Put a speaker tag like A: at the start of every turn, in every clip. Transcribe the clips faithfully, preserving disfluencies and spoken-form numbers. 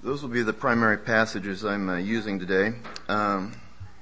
A: Those will be the primary passages I'm uh, using today. Um,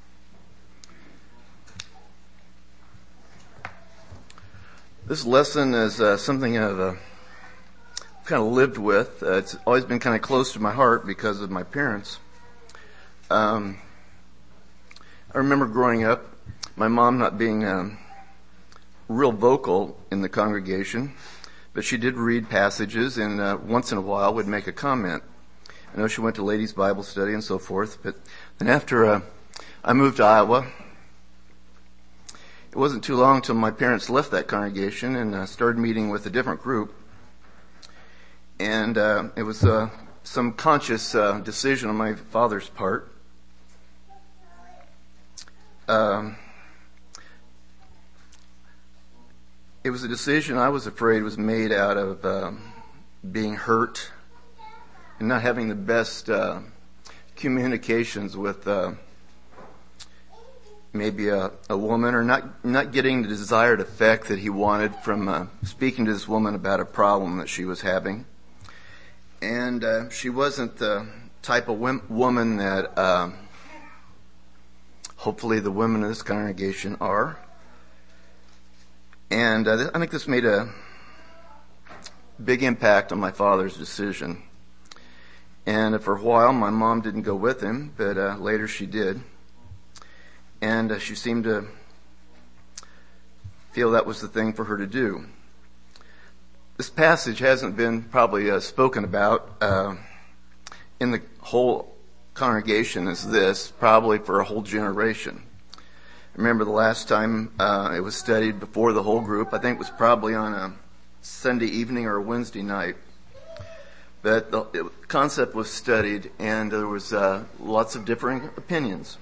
A: this lesson is uh, something I've uh, kind of lived with. Uh, it's always been kind of close to my heart because of my parents. Um, I remember growing up, my mom not being um, real vocal in the congregation, but she did read passages and uh, once in a while would make a comment. I know she went to ladies' Bible study and so forth, but then after uh, I moved to Iowa, it wasn't too long until my parents left that congregation and uh, started meeting with a different group. And uh, it was uh, some conscious uh, decision on my father's part. Um, it was a decision I was afraid was made out of uh, being hurt and not having the best uh, communications with uh, maybe a, a woman, or not not getting the desired effect that he wanted from uh, speaking to this woman about a problem that she was having. And uh, she wasn't the type of wim- woman that uh, hopefully the women of this congregation are. And uh, I think this made a big impact on my father's decision. And for a while, my mom didn't go with him, but uh, later she did. And uh, she seemed to feel that was the thing for her to do. This passage hasn't been probably uh, spoken about uh, in the whole congregation as this, probably for a whole generation. I remember the last time uh, it was studied before the whole group, I think it was probably on a Sunday evening or a Wednesday night. But the concept was studied, and there was uh, lots of differing opinions.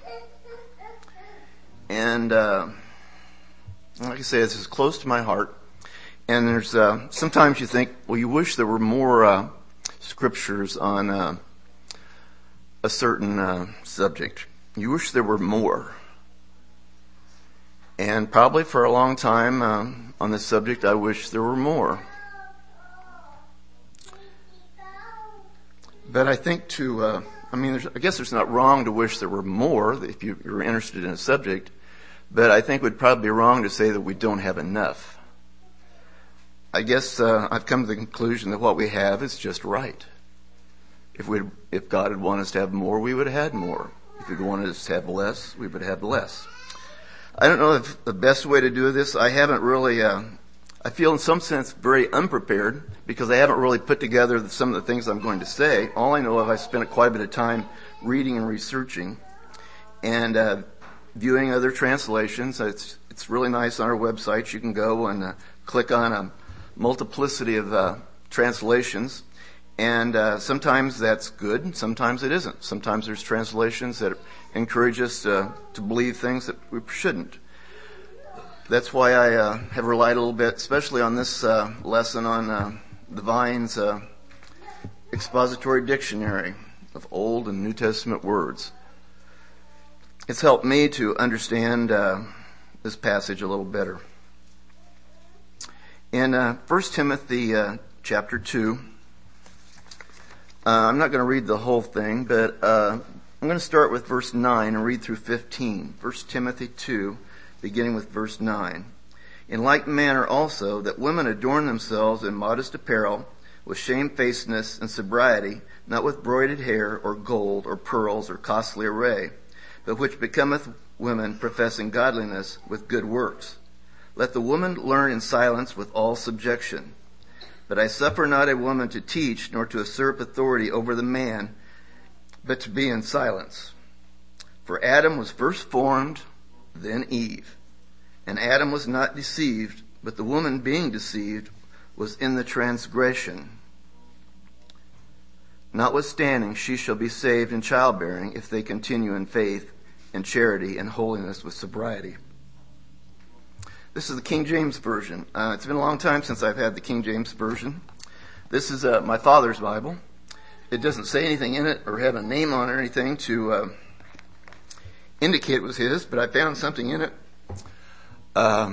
A: And uh, like I say, this is close to my heart. And there's uh, sometimes you think, well, you wish there were more uh, scriptures on uh, a certain uh, subject. You wish there were more. And probably for a long time uh, on this subject, I wish there were more. But I think to, uh, I mean, there's, I guess there's not wrong to wish there were more if you, you're interested in a subject, but I think it would probably be wrong to say that we don't have enough. I guess uh, I've come to the conclusion that what we have is just right. If we, if God had wanted us to have more, we would have had more. If He wanted us to have less, we would have less. I don't know if the best way to do this. I haven't really. Uh, I feel in some sense very unprepared because I haven't really put together some of the things I'm going to say. All I know is I spent quite a bit of time reading and researching and uh, viewing other translations. It's it's really nice on our website. You can go and uh, click on a multiplicity of uh, translations, and uh, sometimes that's good, sometimes it isn't. Sometimes there's translations that encourage us uh, to believe things that we shouldn't. That's why I uh, have relied a little bit, especially on this uh, lesson on uh, the Vine's uh, expository dictionary of Old and New Testament words. It's helped me to understand uh, this passage a little better. In uh, First Timothy uh, chapter two, uh, I'm not going to read the whole thing, but uh, I'm going to start with verse nine and read through fifteen. First Timothy two, beginning with verse nine. In like manner also, that women adorn themselves in modest apparel, with shamefacedness and sobriety, not with broided hair, or gold, or pearls, or costly array, but which becometh women professing godliness with good works. Let the woman learn in silence with all subjection. But I suffer not a woman to teach, nor to usurp authority over the man, but to be in silence. For Adam was first formed, then Eve. And Adam was not deceived, but the woman being deceived was in the transgression. Notwithstanding, she shall be saved in childbearing if they continue in faith and charity and holiness with sobriety. This is the King James Version. Uh, it's been a long time since I've had the King James Version. This is uh, my father's Bible. It doesn't say anything in it or have a name on it or anything to uh, indicate it was his, but I found something in it. Uh,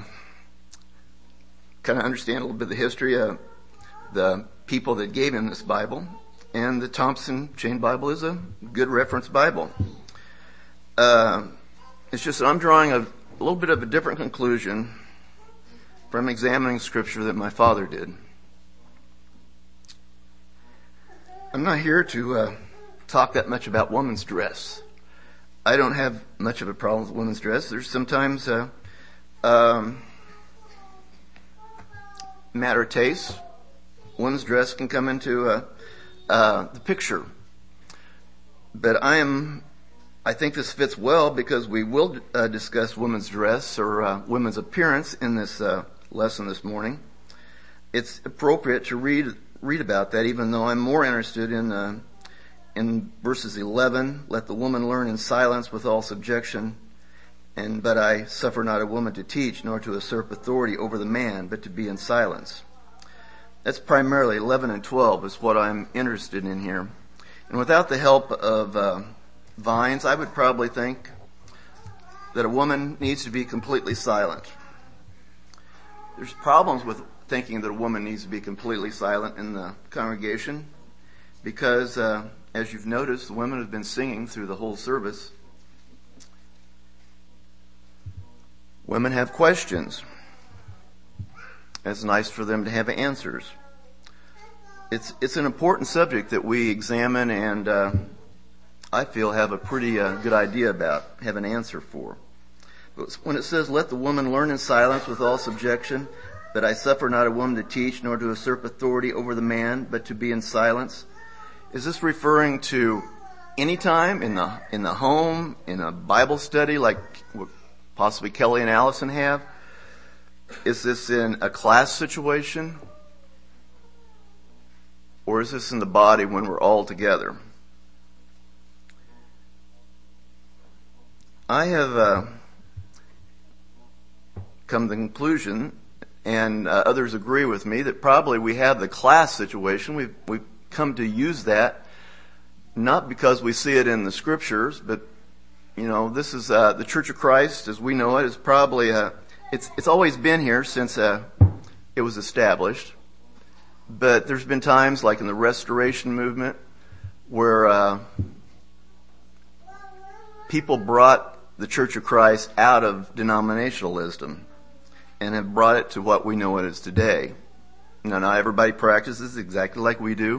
A: kind of understand a little bit of the history of the people that gave him this Bible. and the Thompson Chain Bible is a good reference Bible. Uh, it's just that I'm drawing a, a little bit of a different conclusion from examining Scripture that my father did. I'm not here to uh, talk that much about women's dress. I don't have much of a problem with women's dress. There's sometimes a uh, um, matter of taste. Women's dress can come into uh, uh, the picture. But I am, I think this fits well because we will uh, discuss women's dress or uh, women's appearance in this uh, lesson this morning. It's appropriate to read read about that, even though I'm more interested in uh, in verses eleven. Let the woman learn in silence with all subjection, and but I suffer not a woman to teach, nor to usurp authority over the man, but to be in silence. That's primarily eleven and twelve is what I'm interested in here. And without the help of uh, Vines, I would probably think that a woman needs to be completely silent. There's problems with thinking that a woman needs to be completely silent in the congregation because, uh, as you've noticed, the women have been singing through the whole service. Women have questions. It's nice for them to have answers. It's it's an important subject that we examine and uh, I feel have a pretty uh, good idea about, have an answer for. But when it says, let the woman learn in silence with all subjection, that I suffer not a woman to teach, nor to usurp authority over the man, but to be in silence, is this referring to any time in the in the home, in a Bible study like possibly Kelly and Allison have? Is this in a class situation? Or is this in the body when we're all together? I have uh, come to the conclusion, and uh, others agree with me, that probably we have the class situation. We've, we've come to use that not because we see it in the Scriptures, but, you know, this is uh, the Church of Christ, as we know it, is probably, uh, it's, it's always been here since uh, it was established. But there's been times, like in the Restoration movement, where uh, people brought the Church of Christ out of denominationalism and have brought it to what we know it is today. Now, not everybody practices exactly like we do.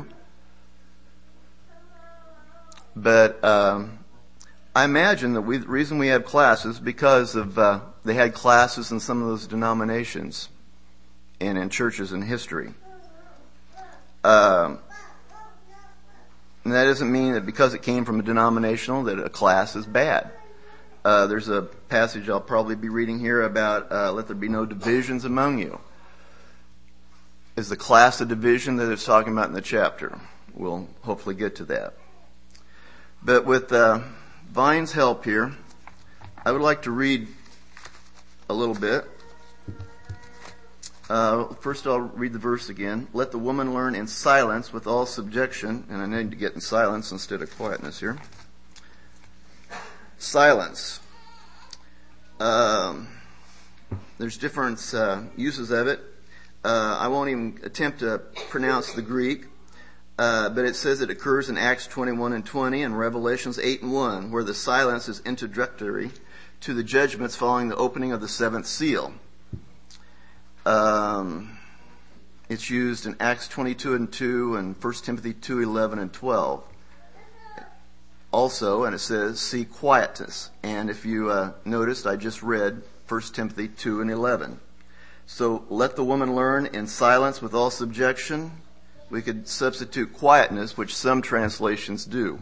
A: But um, I imagine the we, reason we have classes because of uh, they had classes in some of those denominations and in churches in history. Um, and that doesn't mean that because it came from a denominational that a class is bad. Uh, there's a passage I'll probably be reading here about uh, let there be no divisions among you. Is the class a division that it's talking about in the chapter? We'll hopefully get to that. But with uh, Vine's help here, I would like to read a little bit. Uh, first I'll read the verse again. Let the woman learn in silence with all subjection. And I need to get in silence instead of quietness here. Silence. Um, there's different uh, uses of it. Uh, I won't even attempt to pronounce the Greek. Uh, but it says it occurs in Acts twenty-one and twenty and Revelations eight and one, where the silence is introductory to the judgments following the opening of the seventh seal. Um, it's used in Acts twenty-two and two and First Timothy two eleven and twelve. Also, and it says, see quietness. And if you uh, noticed, I just read First Timothy two and eleven. So, let the woman learn in silence with all subjection. We could substitute quietness, which some translations do.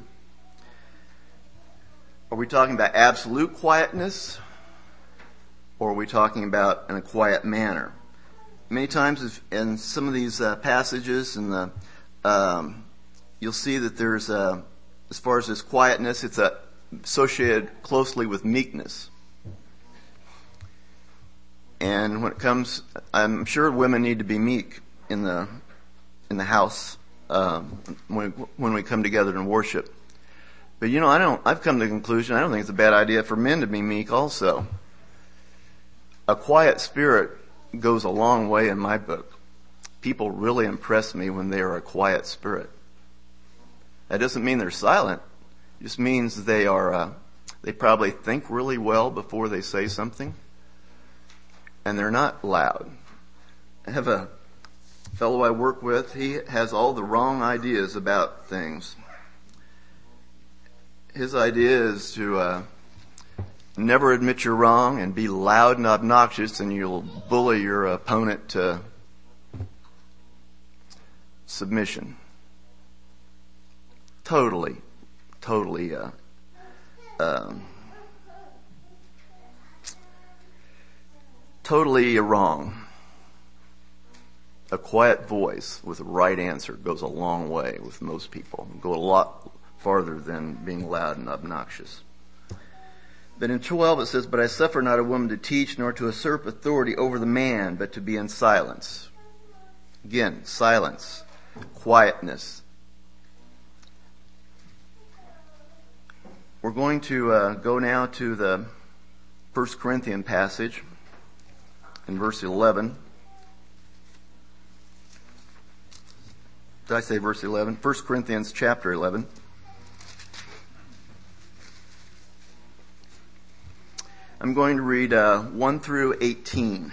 A: Are we talking about absolute quietness? Or are we talking about in a quiet manner? Many times in some of these uh, passages, in the, um, you'll see that there's, a, as far as this quietness, it's a, associated closely with meekness. And when it comes, I'm sure women need to be meek in the in the house um, when when we come together and worship. But you know, I don't. I've come to the conclusion I don't think it's a bad idea for men to be meek also. A quiet spirit goes a long way in my book. People really impress me when they are a quiet spirit. That doesn't mean they're silent. It just means they are, uh, they probably think really well before they say something. And they're not loud. I have a fellow I work with. He has all the wrong ideas about things. His idea is to uh, never admit you're wrong and be loud and obnoxious, and you'll bully your opponent to submission. Totally, totally uh, um, totally wrong. A quiet voice with a right answer goes a long way with most people. Go a lot farther than being loud and obnoxious. But in twelve it says, "But I suffer not a woman to teach, nor to usurp authority over the man, but to be in silence." Again, silence, quietness. We're going to uh, go now to the First Corinthians passage in verse eleven. Did I say verse eleven? First Corinthians chapter eleven. I'm going to read uh, one through eighteen.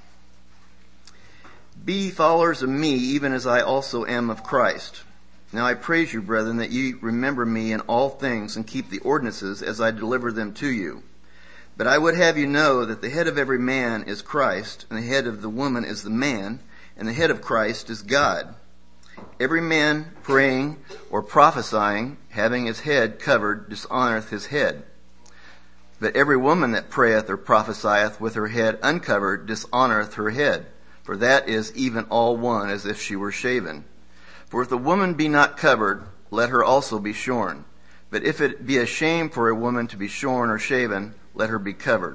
A: "Be ye followers of me, even as I also am of Christ. Now I praise you, brethren, that ye remember me in all things, and keep the ordinances as I deliver them to you. But I would have you know that the head of every man is Christ, and the head of the woman is the man, and the head of Christ is God. Every man praying or prophesying, having his head covered, dishonoreth his head. But every woman that prayeth or prophesieth with her head uncovered dishonoreth her head, for that is even all one, as if she were shaven. For if the woman be not covered, let her also be shorn. But if it be a shame for a woman to be shorn or shaven, let her be covered.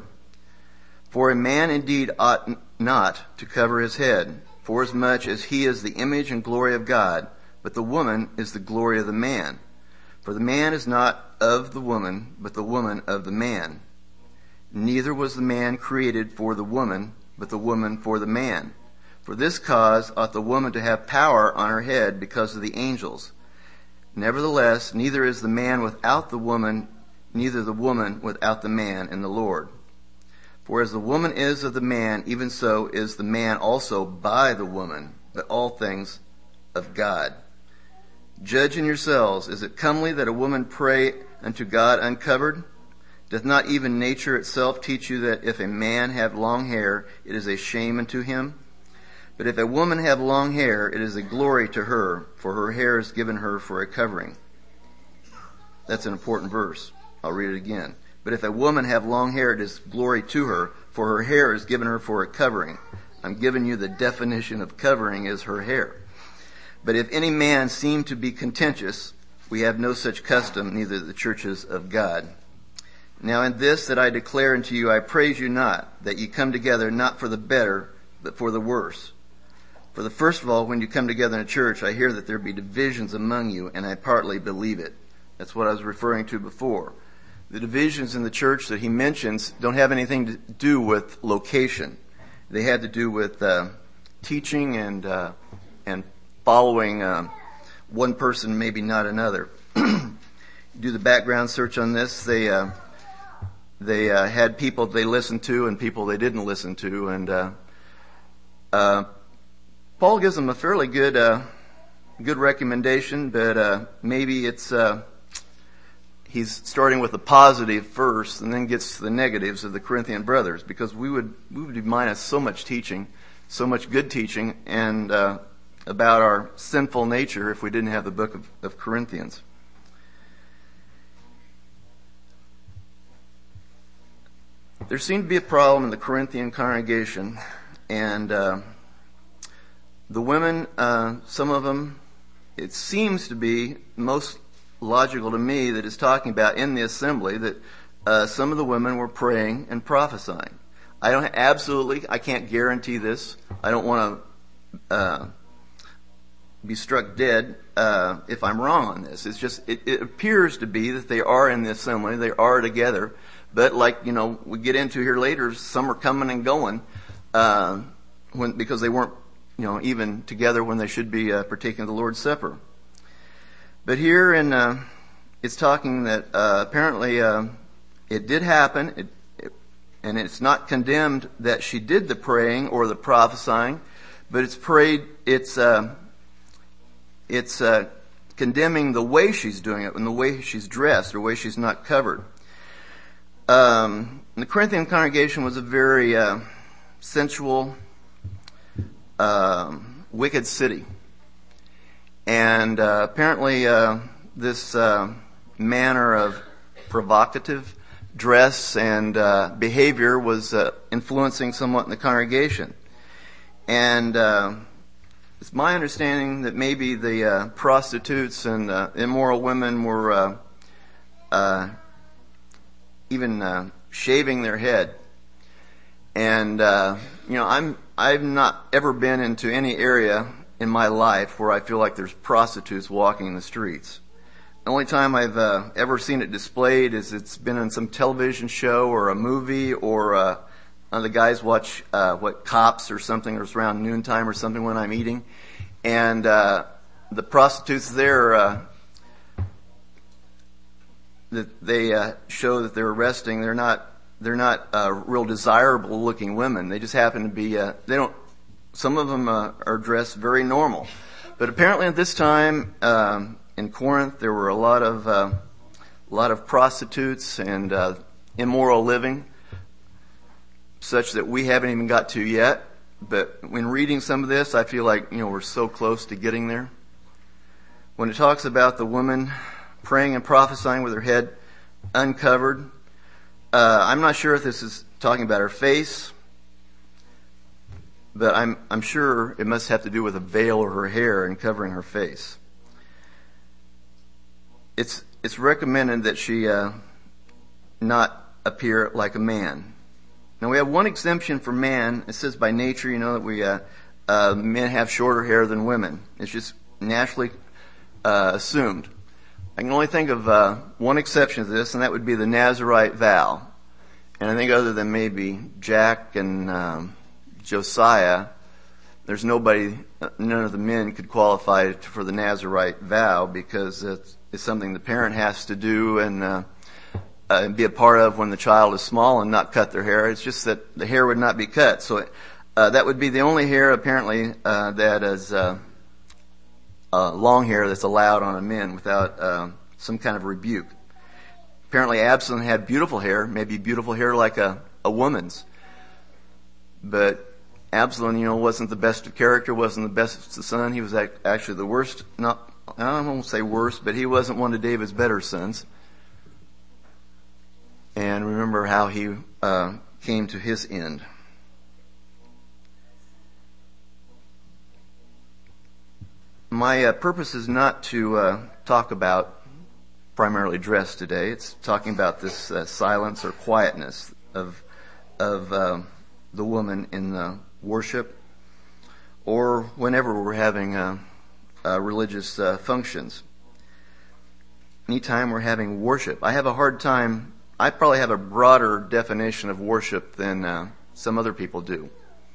A: For a man indeed ought not to cover his head, forasmuch as he is the image and glory of God, but the woman is the glory of the man. For the man is not of the woman, but the woman of the man. Neither was the man created for the woman, but the woman for the man. For this cause ought the woman to have power on her head because of the angels. Nevertheless, neither is the man without the woman, neither the woman without the man in the Lord. For as the woman is of the man, even so is the man also by the woman, but all things of God. Judge in yourselves, is it comely that a woman pray unto God uncovered? Doth not even nature itself teach you that if a man have long hair, it is a shame unto him? But if a woman have long hair, it is a glory to her, for her hair is given her for a covering." That's an important verse. I'll read it again. "But if a woman have long hair, it is glory to her, for her hair is given her for a covering." I'm giving you the definition of covering is her hair. "But if any man seem to be contentious, we have no such custom, neither the churches of God. Now in this that I declare unto you, I praise you not, that ye come together not for the better, but for the worse. For the first of all, when you come together in a church, I hear that there be divisions among you, and I partly believe it." That's what I was referring to before. The divisions in the church that he mentions don't have anything to do with location. They had to do with uh, teaching and uh, and following uh, one person, maybe not another. Do the background search on this. They uh, they uh, had people they listened to and people they didn't listen to, and uh, uh, Paul gives them a fairly good uh, good recommendation, but uh, maybe it's uh, he's starting with the positive first, and then gets to the negatives of the Corinthian brothers, because we would we would be minus so much teaching, so much good teaching, and uh, about our sinful nature if we didn't have the book of, of Corinthians. There seemed to be a problem in the Corinthian congregation, and uh, the women, uh, some of them, it seems to be most logical to me that it's talking about in the assembly that uh, some of the women were praying and prophesying. I don't absolutely, I can't guarantee this. I don't want to uh, be struck dead uh, if I'm wrong on this. It's just, it, it appears to be that they are in the assembly, they are together. But like, you know, we get into here later, some are coming and going, uh, when, because they weren't, you know, even together when they should be uh, partaking of the Lord's Supper. But here in, uh, it's talking that uh, apparently uh, it did happen, it, it, and it's not condemned that she did the praying or the prophesying, but it's prayed, it's, uh, it's uh, condemning the way she's doing it and the way she's dressed or the way she's not covered. Um, the Corinthian congregation was a very uh, sensual, uh, wicked city. And uh, apparently uh, this uh, manner of provocative dress and uh, behavior was uh, influencing somewhat in the congregation. And uh, it's my understanding that maybe the uh, prostitutes and uh, immoral women were uh, uh, even uh, shaving their head. And uh, you know, I'm I've not ever been into any area in my life where I feel like there's prostitutes walking in the streets. The only time I've uh, ever seen it displayed is it's been in some television show or a movie, or uh, uh, the guys watch uh, what Cops or something, or it's around noontime or something when I'm eating, and uh, the prostitutes there uh, that they uh, show that they're arresting, they're not they're not uh, real desirable looking women. They just happen to be uh, they don't. Some of them uh, are dressed very normal. But apparently at this time um, in Corinth there were a lot of uh, a lot of prostitutes and uh, immoral living, such that we haven't even got to yet. But when reading some of this, I feel like, you know, we're so close to getting there. When it talks about the woman praying and prophesying with her head uncovered, uh, I'm not sure if this is talking about her face, but I'm I'm sure it must have to do with a veil or her hair and covering her face. It's it's recommended that she uh, not appear like a man. Now we have one exemption for man. It says by nature, you know, that we uh, uh, men have shorter hair than women. It's just naturally uh, assumed. I can only think of uh, one exception to this, and that would be the Nazirite vow. And I think other than maybe Jack and um, Josiah, there's nobody, none of the men could qualify for the Nazirite vow, because it's, it's something the parent has to do and uh, uh, be a part of when the child is small, and not cut their hair. It's just that the hair would not be cut. So uh, that would be the only hair apparently uh, that is uh, uh, long hair that's allowed on a man without uh, some kind of rebuke. Apparently Absalom had beautiful hair, maybe beautiful hair like a, a woman's. But Absalom, you know, wasn't the best of character, wasn't the best son. He was actually the worst, not, I won't say worst, but he wasn't one of David's better sons. And remember how he uh, came to his end. My uh, purpose is not to uh, talk about primarily dress today. It's talking about this uh, silence or quietness of of uh, the woman in the worship, or whenever we're having uh, uh, religious uh, functions. Anytime we're having worship, I have a hard time. I probably have a broader definition of worship than uh, some other people do.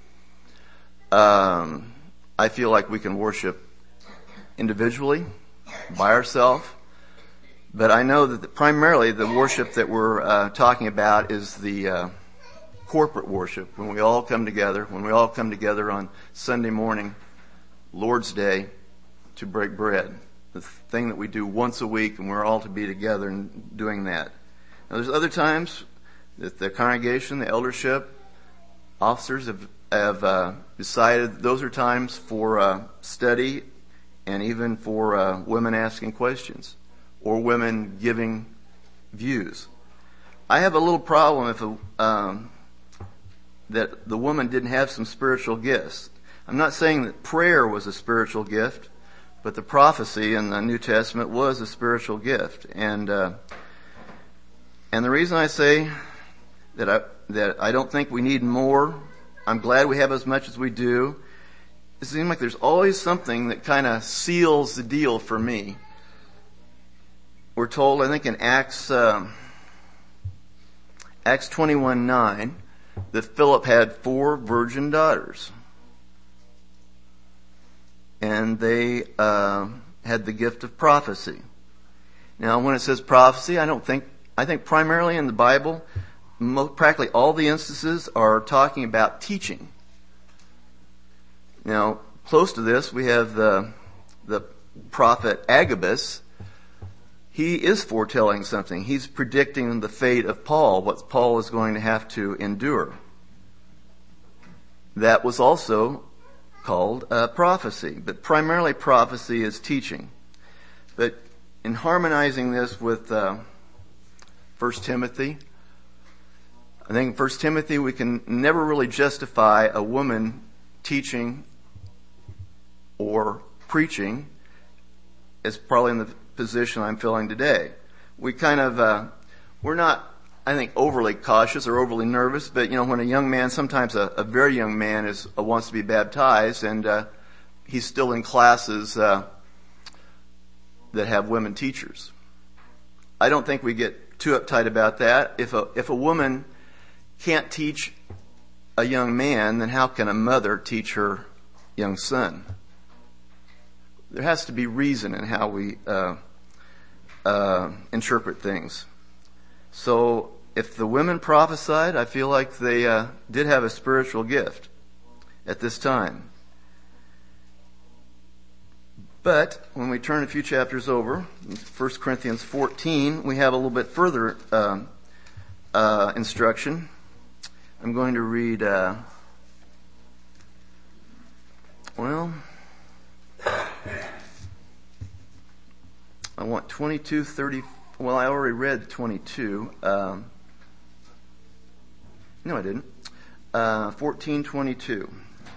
A: Um, I feel like we can worship individually, by ourselves, but I know that the, primarily the worship that we're uh, talking about is the uh, corporate worship, when we all come together, when we all come together on Sunday morning, Lord's Day, to break bread. The thing that we do once a week, and we're all to be together and doing that. Now, there's other times that the congregation, the eldership, officers have, have uh, decided those are times for uh, study, and even for uh, women asking questions, or women giving views. I have a little problem if a, um, that the woman didn't have some spiritual gifts. I'm not saying that prayer was a spiritual gift, but the prophecy in the New Testament was a spiritual gift. And uh, and the reason I say that I that I don't think we need more, I'm glad we have as much as we do. It seems like there's always something that kind of seals the deal for me. We're told, I think in Acts um, Acts twenty-one nine, that Philip had four virgin daughters. And they uh, had the gift of prophecy. Now, when it says prophecy, I don't think, I think primarily in the Bible, most, practically all the instances are talking about teaching. Now, close to this, we have the, the prophet Agabus. He is foretelling something. He's predicting the fate of Paul, what Paul is going to have to endure. That was also called uh, prophecy, but primarily prophecy is teaching. But in harmonizing this with uh, First Timothy, I think in First Timothy we can never really justify a woman teaching or preaching as probably in the position I'm filling today. We kind of, uh, we're not, I think, overly cautious or overly nervous, but you know, when a young man, sometimes a, a very young man is uh, wants to be baptized, and uh, he's still in classes uh, that have women teachers. I don't think we get too uptight about that. If a if a woman can't teach a young man, then how can a mother teach her young son? There has to be reason in how we uh, uh, interpret things. So if the women prophesied, I feel like they uh, did have a spiritual gift at this time. But when we turn a few chapters over, First Corinthians fourteen, we have a little bit further uh, uh, instruction. I'm going to read, uh, well, I want twenty-two, thirty. Well, I already read twenty-two. Um, no, I didn't. Uh, fourteen twenty-two.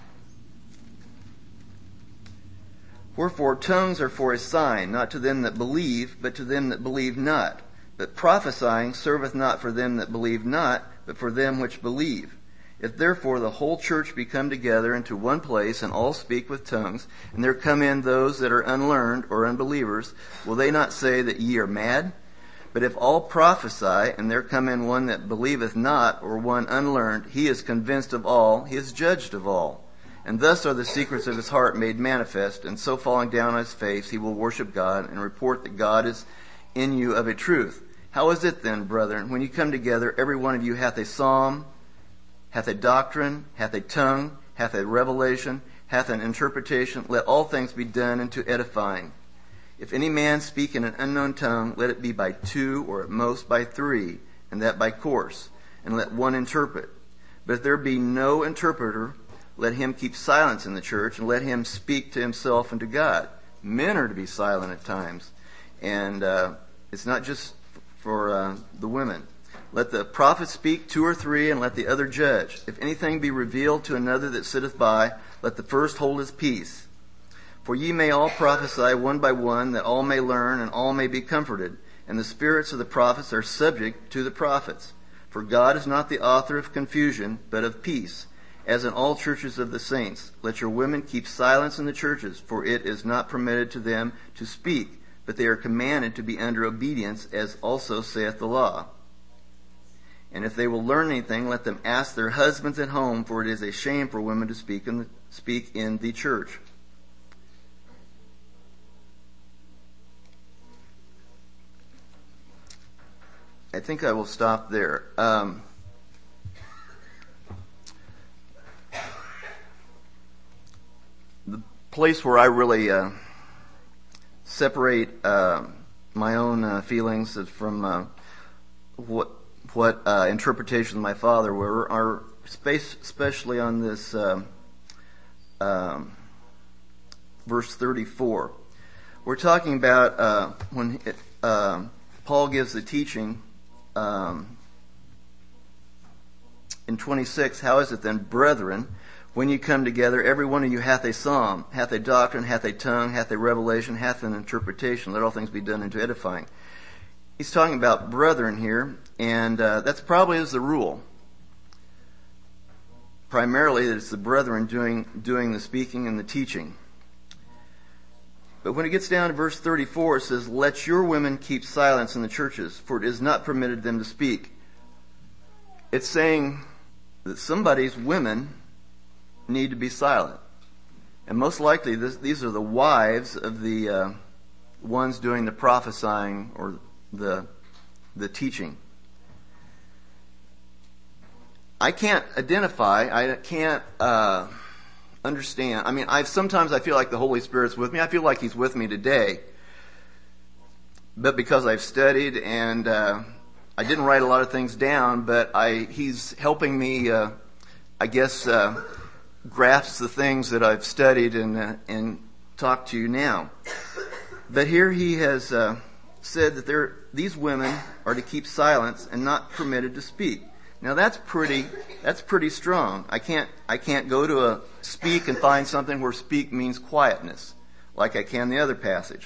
A: Wherefore tongues are for a sign, not to them that believe, but to them that believe not. But prophesying serveth not for them that believe not, but for them which believe. If therefore the whole church be come together into one place, and all speak with tongues, and there come in those that are unlearned or unbelievers, will they not say that ye are mad? But if all prophesy, and there come in one that believeth not, or one unlearned, he is convinced of all, he is judged of all. And thus are the secrets of his heart made manifest, and so falling down on his face, he will worship God, and report that God is in you of a truth. How is it then, brethren, when you come together, every one of you hath a psalm, hath a doctrine, hath a tongue, hath a revelation, hath an interpretation? Let all things be done unto edifying. If any man speak in an unknown tongue, let it be by two, or at most by three, and that by course, and let one interpret. But if there be no interpreter, let him keep silence in the church, and let him speak to himself and to God. Men are to be silent at times, and uh, it's not just for uh, the women. Let the prophet speak, two or three, and let the other judge. If anything be revealed to another that sitteth by, let the first hold his peace. For ye may all prophesy one by one, that all may learn, and all may be comforted. And the spirits of the prophets are subject to the prophets. For God is not the author of confusion, but of peace, as in all churches of the saints. Let your women keep silence in the churches, for it is not permitted to them to speak, but they are commanded to be under obedience, as also saith the law. And if they will learn anything, let them ask their husbands at home, for it is a shame for women to speak in the, speak in the church. I think I will stop there. Um, the place where I really uh, separate uh, my own uh, feelings from uh, what what uh, interpretations my father were are space, especially on this um, um, verse thirty-four. We're talking about uh, when it, uh, Paul gives the teaching. Um, in twenty-six, how is it then, brethren, when you come together, every one of you hath a psalm, hath a doctrine, hath a tongue, hath a revelation, hath an interpretation. Let all things be done unto edifying. He's talking about brethren here, and uh, that's probably is the rule. Primarily, that it's the brethren doing doing the speaking and the teaching. But when it gets down to verse thirty-four, it says, let your women keep silence in the churches, for it is not permitted them to speak. It's saying that somebody's women need to be silent. And most likely, this, these are the wives of the uh, ones doing the prophesying or the the teaching. I can't identify, I can't uh understand. I mean, I sometimes I feel like the Holy Spirit's with me. I feel like He's with me today. But because I've studied and uh I didn't write a lot of things down, but I He's helping me uh I guess uh grasp the things that I've studied and uh, and talk to you now. But here He has uh said that there these women are to keep silence and not permitted to speak. Now that's pretty, that's pretty strong. I can't, I can't go to a speak and find something where speak means quietness, like I can the other passage.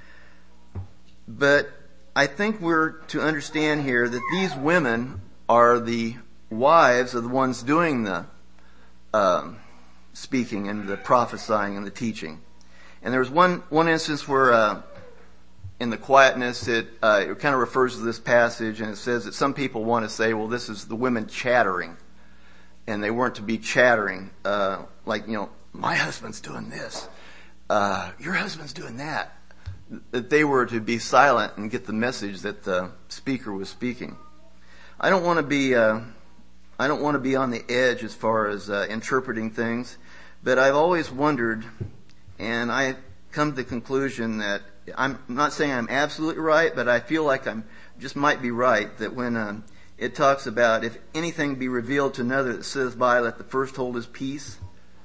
A: But I think we're to understand here that these women are the wives of the ones doing the um, speaking and the prophesying and the teaching. And there was one, one instance where, uh, in the quietness, it, uh, it kind of refers to this passage, and it says that some people want to say, well, this is the women chattering. And they weren't to be chattering, uh, like, you know, my husband's doing this. Uh, your husband's doing that. That they were to be silent and get the message that the speaker was speaking. I don't want to be, uh, I don't want to be on the edge as far as, uh, interpreting things, but I've always wondered, and I've come to the conclusion that I'm not saying I'm absolutely right, but I feel like I'm just might be right that when um, it talks about if anything be revealed to another that says by, let the first hold his peace.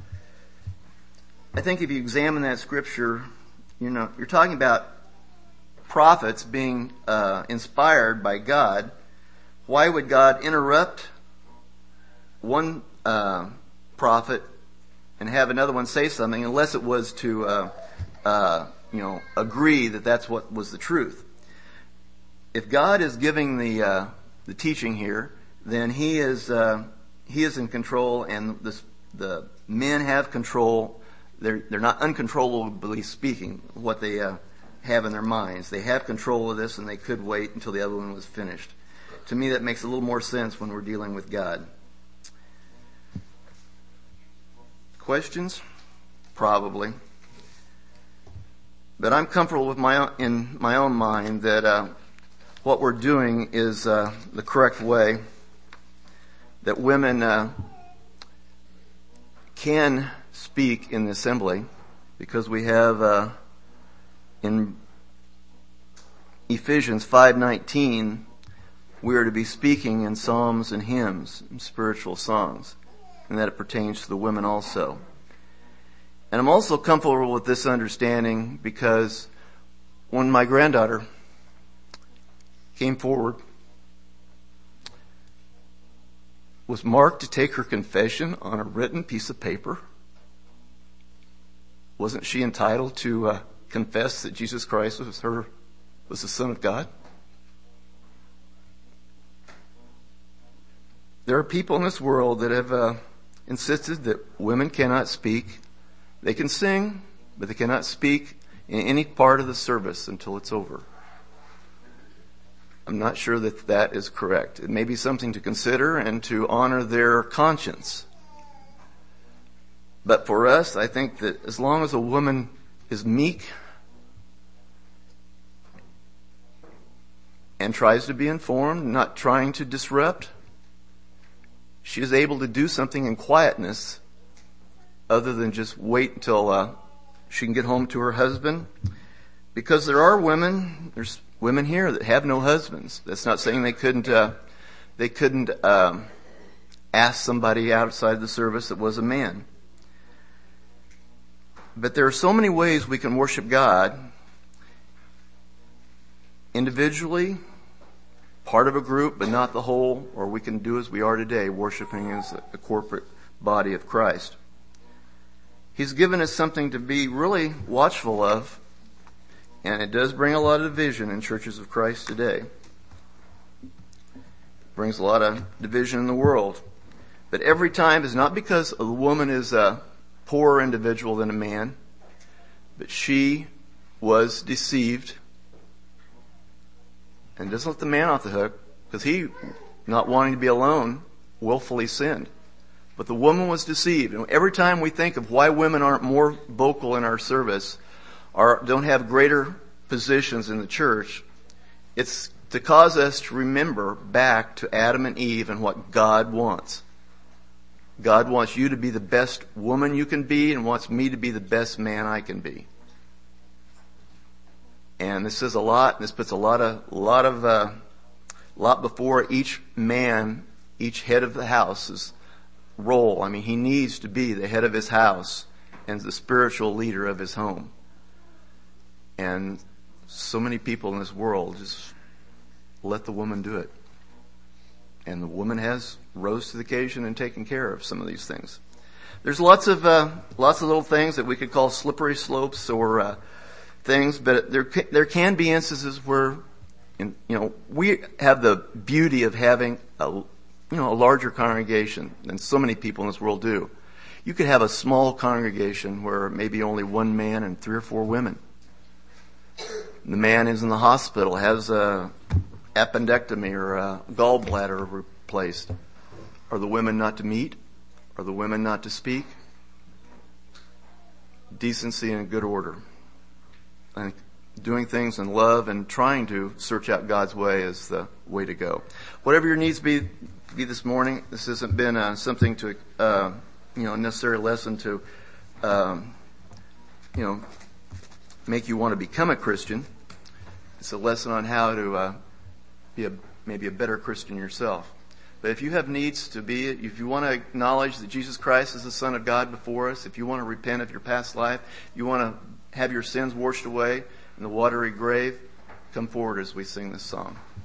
A: I think if you examine that scripture, you know, you're talking about prophets being uh, inspired by God. Why would God interrupt one uh, prophet and have another one say something unless it was to uh, uh, you know, agree that that's what was the truth? If God is giving the uh, the teaching here, then He is uh, He is in control, and the the men have control. They're they're not uncontrollably speaking what they uh, have in their minds. They have control of this, and they could wait until the other one was finished. To me, that makes a little more sense when we're dealing with God. Questions? Probably. But I'm comfortable with my own, in my own mind that uh, what we're doing is uh, the correct way. That women uh, can speak in the assembly, because we have uh, in Ephesians five nineteen we are to be speaking in psalms and hymns and spiritual songs, and that it pertains to the women also. And I'm also comfortable with this understanding because when my granddaughter came forward, was marked to take her confession on a written piece of paper, wasn't she entitled to uh, confess that Jesus Christ was her, was the Son of God? There are people in this world that have uh, insisted that women cannot speak. They can sing, but they cannot speak in any part of the service until it's over. I'm not sure that that is correct. It may be something to consider and to honor their conscience. But for us, I think that as long as a woman is meek and tries to be informed, not trying to disrupt, she is able to do something in quietness other than just wait until uh, she can get home to her husband. Because there are women, there's women here that have no husbands. That's not saying they couldn't, uh, they couldn't um, ask somebody outside the service that was a man. But there are so many ways we can worship God individually, part of a group, but not the whole, or we can do as we are today, worshiping as a corporate body of Christ. He's given us something to be really watchful of, and it does bring a lot of division in churches of Christ today. It brings a lot of division in the world. But every time is not because a woman is a poorer individual than a man, but she was deceived. And doesn't let the man off the hook, because he, not wanting to be alone, willfully sinned. But the woman was deceived. And every time we think of why women aren't more vocal in our service, or don't have greater positions in the church, it's to cause us to remember back to Adam and Eve and what God wants. God wants you to be the best woman you can be and wants me to be the best man I can be. And this is a lot, this puts a lot of, lot of, uh, lot before each man, each head of the house's role. I mean, he needs to be the head of his house and the spiritual leader of his home. And so many people in this world just let the woman do it. And the woman has rose to the occasion and taken care of some of these things. There's lots of uh, lots of little things that we could call slippery slopes or uh, things, but there there can be instances where, in, you know, we have the beauty of having a you know a larger congregation than so many people in this world do. You could have a small congregation where maybe only one man and three or four women. The man is in the hospital, has a appendectomy or a gallbladder replaced. Are the women not to meet? Are the women not to speak? Decency and good order. And doing things in love and trying to search out God's way is the way to go. Whatever your needs be, be this morning, this hasn't been uh, something to, uh, you know, a necessary lesson to, um, you know, make you want to become a Christian. It's a lesson on how to uh, be a, maybe a better Christian yourself. But if you have needs to be, if you want to acknowledge that Jesus Christ is the Son of God before us, if you want to repent of your past life, you want to have your sins washed away in the watery grave, come forward as we sing this song.